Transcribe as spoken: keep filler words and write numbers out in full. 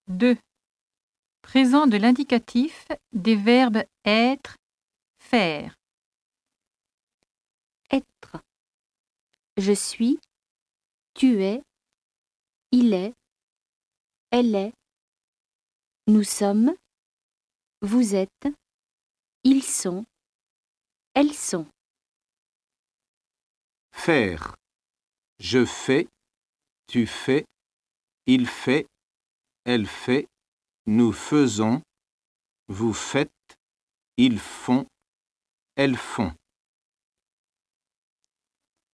deux. Présent de l'indicatif des verbes être, faire. Être. Je suis, tu es, il est, elle est, nous sommes, vous êtes, ils sont, elles sont. Faire. Je fais, tu fais, il fait, elle fait, nous faisons, vous faites, ils font, elles font.